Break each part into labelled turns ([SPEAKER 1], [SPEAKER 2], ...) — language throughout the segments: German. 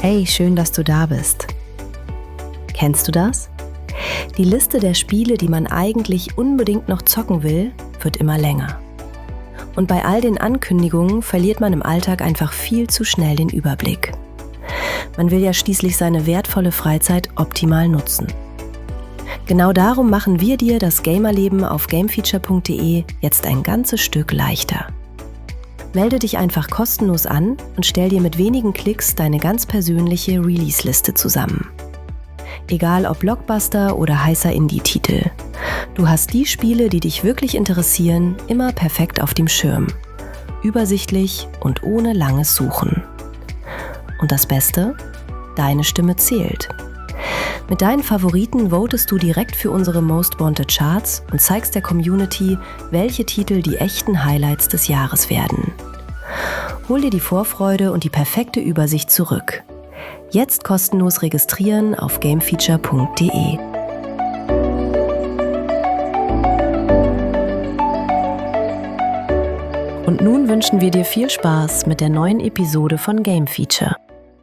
[SPEAKER 1] Hey, schön, dass du da bist. Kennst du das? Die Liste der Spiele, die man eigentlich unbedingt noch zocken will, wird immer länger. Und bei all den Ankündigungen verliert man im Alltag einfach viel zu schnell den Überblick. Man will ja schließlich seine wertvolle Freizeit optimal nutzen. Genau darum machen wir dir das Gamerleben auf gamefeature.de jetzt ein ganzes Stück leichter. Melde dich einfach kostenlos an und stell dir mit wenigen Klicks deine ganz persönliche Release-Liste zusammen. Egal ob Blockbuster oder heißer Indie-Titel. Du hast die Spiele, die dich wirklich interessieren, immer perfekt auf dem Schirm. Übersichtlich und ohne langes Suchen. Und das Beste? Deine Stimme zählt. Mit deinen Favoriten votest du direkt für unsere Most Wanted Charts und zeigst der Community, welche Titel die echten Highlights des Jahres werden. Hol dir die Vorfreude und die perfekte Übersicht zurück. Jetzt kostenlos registrieren auf gamefeature.de. Und nun wünschen wir dir viel Spaß mit der neuen Episode von Game Feature.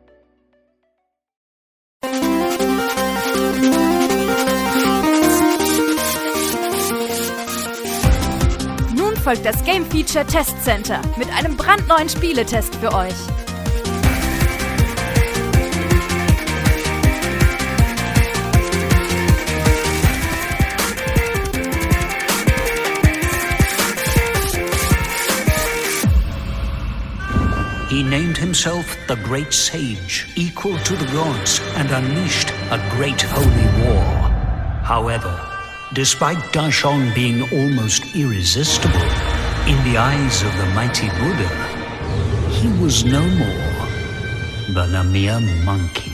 [SPEAKER 2] Folgt das Game Feature Test Center mit einem brandneuen Spieletest für euch.
[SPEAKER 3] He named himself the Great Sage, equal to the gods, and unleashed a great holy war. However, despite Daishon being almost irresistible, in the eyes of the mighty Buddha, he was no more than a mere monkey.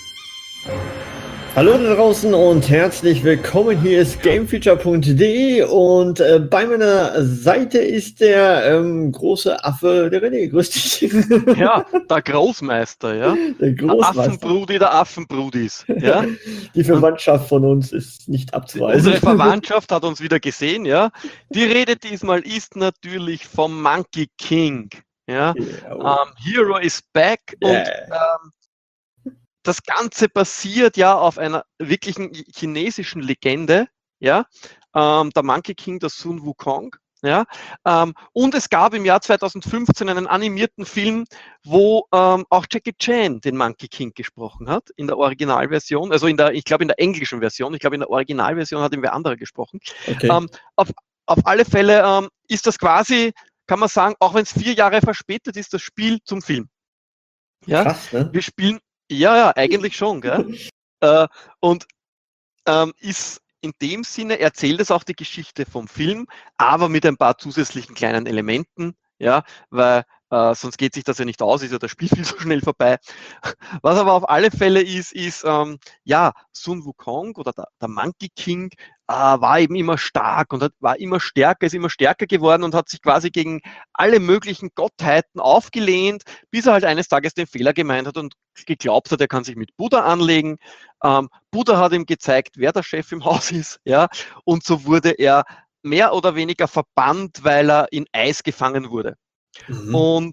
[SPEAKER 4] Hallo da draußen und herzlich willkommen. Hier ist gamefeature.de und bei meiner Seite ist der große Affe, der René. Grüß dich.
[SPEAKER 5] Ja, der Großmeister, ja. Der Großmeister. Affenbrudi der Affenbrudis. Ja?
[SPEAKER 4] Die Verwandtschaft von uns ist nicht abzuweisen.
[SPEAKER 5] Unsere Verwandtschaft hat uns wieder gesehen, ja. Die Rede diesmal ist natürlich vom Monkey King. Ja? Hero is back und das Ganze basiert ja auf einer wirklichen chinesischen Legende, ja, der Monkey King, der Sun Wukong, ja, und es gab im Jahr 2015 einen animierten Film, wo auch Jackie Chan den Monkey King gesprochen hat, in der Originalversion, also ich glaube in der englischen Version, ich glaube in der Originalversion hat ihn wer anderer gesprochen. Okay. Auf alle Fälle ist das quasi, kann man sagen, auch wenn es 4 Jahre verspätet ist, das Spiel zum Film. Ja, krass, ne? Wir spielen ja, eigentlich schon, gell? Und ist in dem Sinne, erzählt es auch die Geschichte vom Film, aber mit ein paar zusätzlichen kleinen Elementen, ja, weil sonst geht sich das ja nicht aus, ist ja das Spiel viel zu schnell vorbei. Was aber auf alle Fälle ist Sun Wukong oder der Monkey King war eben immer stark und war immer stärker, ist immer stärker geworden und hat sich quasi gegen alle möglichen Gottheiten aufgelehnt, bis er halt eines Tages den Fehler gemeint hat und geglaubt hat, er kann sich mit Buddha anlegen. Buddha hat ihm gezeigt, wer der Chef im Haus ist, ja, und so wurde er mehr oder weniger verbannt, weil er in Eis gefangen wurde. Mhm. Und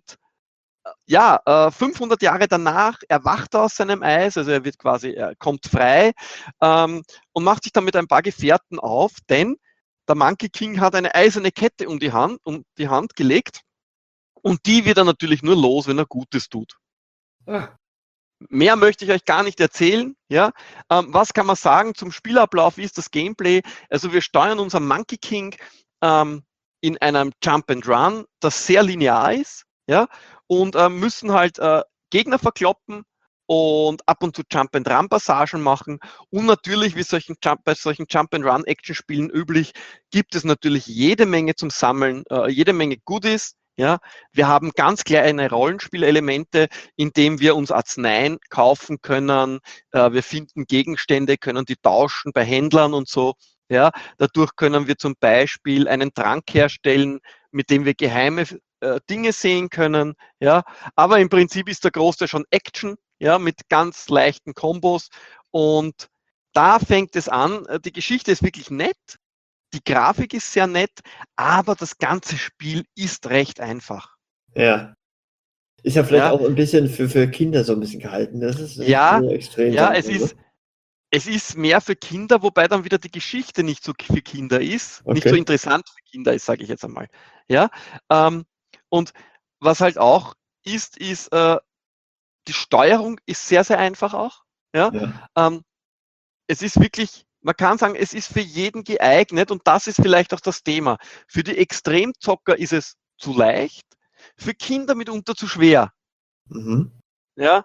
[SPEAKER 5] 500 Jahre danach erwacht er aus seinem Eis, also er kommt frei und macht sich dann mit ein paar Gefährten auf, denn der Monkey King hat eine eiserne Kette um die Hand gelegt und die wird er natürlich nur los, wenn er Gutes tut. Mehr möchte ich euch gar nicht erzählen. Ja? Was kann man sagen zum Spielablauf? Wie ist das Gameplay? Also wir steuern unseren Monkey King in einem Jump and Run, das sehr linear ist, ja, und müssen halt Gegner verkloppen und ab und zu Jump and Run Passagen machen. Und natürlich, wie bei solchen Jump and Run Action-Spielen üblich, gibt es natürlich jede Menge zum Sammeln, jede Menge Goodies. Ja, wir haben ganz kleine Rollenspielelemente, indem wir uns Arzneien kaufen können. Wir finden Gegenstände, können die tauschen bei Händlern und so. Ja, dadurch können wir zum Beispiel einen Trank herstellen, mit dem wir geheime Dinge sehen können. Ja, aber im Prinzip ist der Großteil schon Action, ja, mit ganz leichten Kombos. Und da fängt es an. Die Geschichte ist wirklich nett. Die Grafik ist sehr nett, aber das ganze Spiel ist recht einfach.
[SPEAKER 4] Ja. Ist ja vielleicht auch ein bisschen für Kinder so ein bisschen gehalten. Das ist so extrem.
[SPEAKER 5] Ja, es ist mehr für Kinder, wobei dann wieder die Geschichte nicht so für Kinder ist, nicht so interessant für Kinder ist, sage ich jetzt einmal. Ja, und was halt auch ist, die Steuerung ist sehr, sehr einfach auch. Ja, es ist wirklich, man kann sagen, es ist für jeden geeignet und das ist vielleicht auch das Thema. Für die Extremzocker ist es zu leicht, für Kinder mitunter zu schwer. Ja,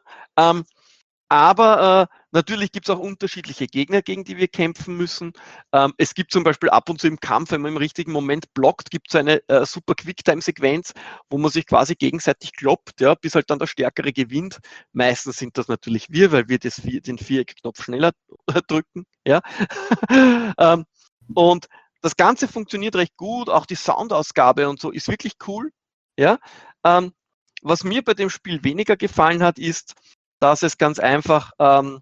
[SPEAKER 5] aber natürlich gibt es auch unterschiedliche Gegner, gegen die wir kämpfen müssen. Es gibt zum Beispiel ab und zu im Kampf, wenn man im richtigen Moment blockt, gibt es eine super Quicktime-Sequenz, wo man sich quasi gegenseitig kloppt, ja, bis halt dann der Stärkere gewinnt. Meistens sind das natürlich wir, weil wir den Viereck-Knopf schneller drücken. Ja. Und das Ganze funktioniert recht gut, auch die Soundausgabe und so ist wirklich cool. Ja. Was mir bei dem Spiel weniger gefallen hat, ist, dass es ganz einfach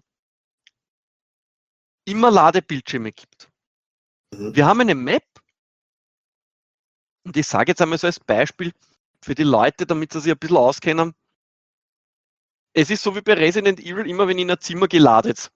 [SPEAKER 5] immer Ladebildschirme gibt. Wir haben eine Map und ich sage jetzt einmal so als Beispiel für die Leute, damit sie sich ein bisschen auskennen. Es ist so wie bei Resident Evil, immer wenn ich in ein Zimmer geladet.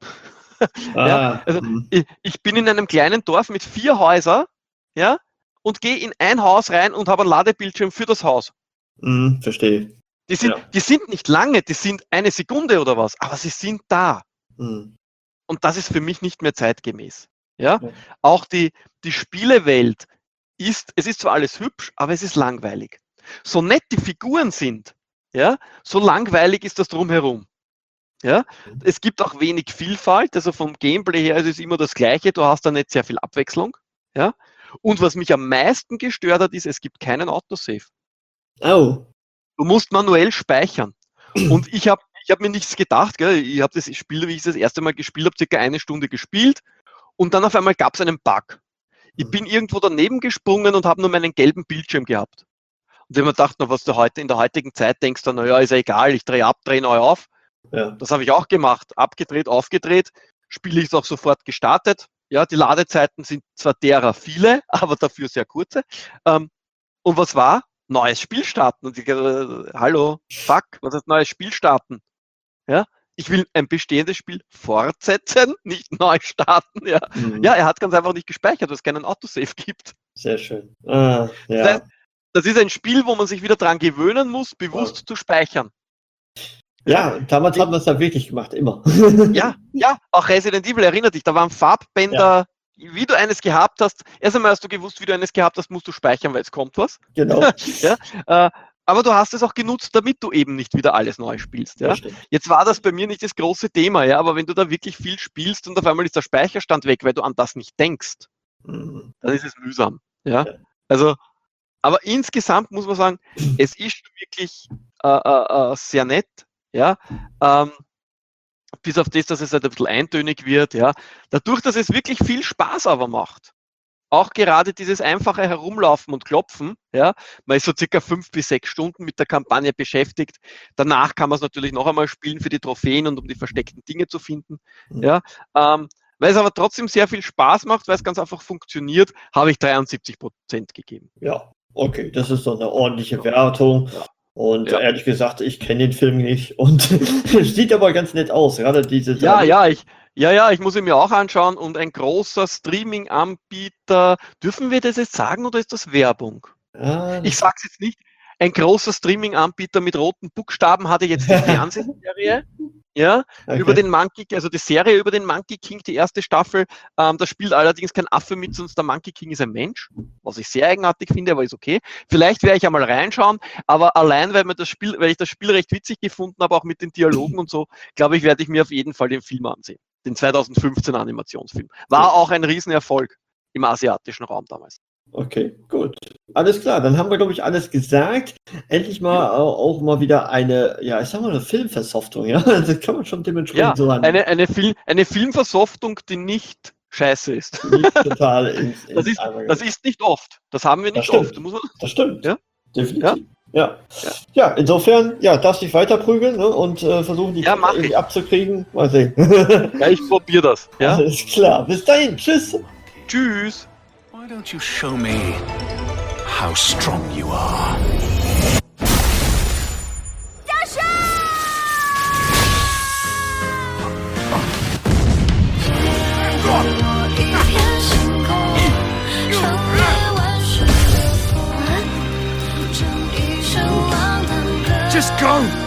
[SPEAKER 5] Ich bin in einem kleinen Dorf mit 4 Häusern, ja, und gehe in ein Haus rein und habe einen Ladebildschirm für das Haus.
[SPEAKER 4] Verstehe.
[SPEAKER 5] Die sind nicht lange, die sind eine Sekunde oder was, aber sie sind da. Und das ist für mich nicht mehr zeitgemäß. Ja? Auch die Spielewelt es ist zwar alles hübsch, aber es ist langweilig. So nett die Figuren sind, ja, so langweilig ist das drumherum. Ja? Es gibt auch wenig Vielfalt, also vom Gameplay her ist es immer das Gleiche, du hast da nicht sehr viel Abwechslung. Ja? Und was mich am meisten gestört hat, ist, es gibt keinen Autosave.
[SPEAKER 4] Oh.
[SPEAKER 5] Du musst manuell speichern. Und ich hab mir nichts gedacht. Gell? Ich habe das Spiel, wie ich das erste Mal gespielt habe, circa 1 Stunde gespielt. Und dann auf einmal gab es einen Bug. Ich bin irgendwo daneben gesprungen und habe nur meinen gelben Bildschirm gehabt. Und ich habe mir gedacht, was du heute in der heutigen Zeit denkst, dann, naja, ist ja egal, ich drehe ab, drehe neu auf. Ja. Das habe ich auch gemacht. Abgedreht, aufgedreht. Spiel ist auch sofort gestartet. Ja, die Ladezeiten sind zwar derer viele, aber dafür sehr kurze. Und was war? Neues Spiel starten. Und ich hallo, fuck, was heißt neues Spiel starten? Ja, ich will ein bestehendes Spiel fortsetzen, nicht neu starten. Ja, ja, er hat ganz einfach nicht gespeichert, weil es keinen Autosave gibt.
[SPEAKER 4] Sehr schön.
[SPEAKER 5] Das heißt, das ist ein Spiel, wo man sich wieder dran gewöhnen muss, bewusst zu speichern.
[SPEAKER 4] Ja, damals haben wir es ja wirklich gemacht, immer.
[SPEAKER 5] Ja, auch Resident Evil, erinnert dich, da waren Farbbänder. Wie du eines gehabt hast, erst einmal hast du gewusst, wie du eines gehabt hast, musst du speichern, weil es kommt was.
[SPEAKER 4] Genau.
[SPEAKER 5] Ja, aber du hast es auch genutzt, damit du eben nicht wieder alles neu spielst. Ja? Jetzt war das bei mir nicht das große Thema, ja, aber wenn du da wirklich viel spielst und auf einmal ist der Speicherstand weg, weil du an das nicht denkst, dann ist es mühsam. Ja? Also, aber insgesamt muss man sagen, es ist wirklich sehr nett. Ja? Bis auf das, dass es halt ein bisschen eintönig wird, ja. Dadurch, dass es wirklich viel Spaß aber macht. Auch gerade dieses einfache Herumlaufen und Klopfen, ja. Man ist so circa 5 bis 6 Stunden mit der Kampagne beschäftigt. Danach kann man es natürlich noch einmal spielen für die Trophäen und um die versteckten Dinge zu finden, ja. Weil es aber trotzdem sehr viel Spaß macht, weil es ganz einfach funktioniert, habe ich 73% gegeben.
[SPEAKER 4] Ja, okay, das ist so eine ordentliche Wertung. Ja. Und ehrlich gesagt, ich kenne den Film nicht und sieht aber ganz nett aus, gerade diese.
[SPEAKER 5] Ich muss ihn mir auch anschauen und ein großer Streaming-Anbieter, dürfen wir das jetzt sagen oder ist das Werbung? Ich sag's jetzt nicht. Ein großer Streaming-Anbieter mit roten Buchstaben hatte jetzt die Fernsehserie, über den Monkey, also die Serie über den Monkey King, die erste Staffel. Da spielt allerdings kein Affe mit, sondern der Monkey King ist ein Mensch, was ich sehr eigenartig finde, aber ist okay. Vielleicht werde ich einmal reinschauen, aber allein, weil ich das Spiel recht witzig gefunden habe, auch mit den Dialogen und so, glaube ich, werde ich mir auf jeden Fall den Film ansehen. Den 2015 Animationsfilm. War auch ein Riesenerfolg im asiatischen Raum damals.
[SPEAKER 4] Okay, gut. Alles klar, dann haben wir, glaube ich, alles gesagt. Endlich mal auch mal wieder eine, ich sag mal, eine Filmversoftung, ja? Das kann man schon dementsprechend so an.
[SPEAKER 5] Eine Filmversoftung, die nicht scheiße ist.
[SPEAKER 4] Nicht total
[SPEAKER 5] das ist nicht oft. Das haben wir nicht oft.
[SPEAKER 4] Das stimmt. Ja? Definitiv. Ja, insofern, darfst dich weiter prügeln, ne? Und versuchen, die irgendwie abzukriegen. Mal sehen.
[SPEAKER 5] Ja, ich probiere das. Ja?
[SPEAKER 4] Alles klar. Bis dahin. Tschüss.
[SPEAKER 5] Tschüss.
[SPEAKER 3] Why don't you show me how strong you are? us go!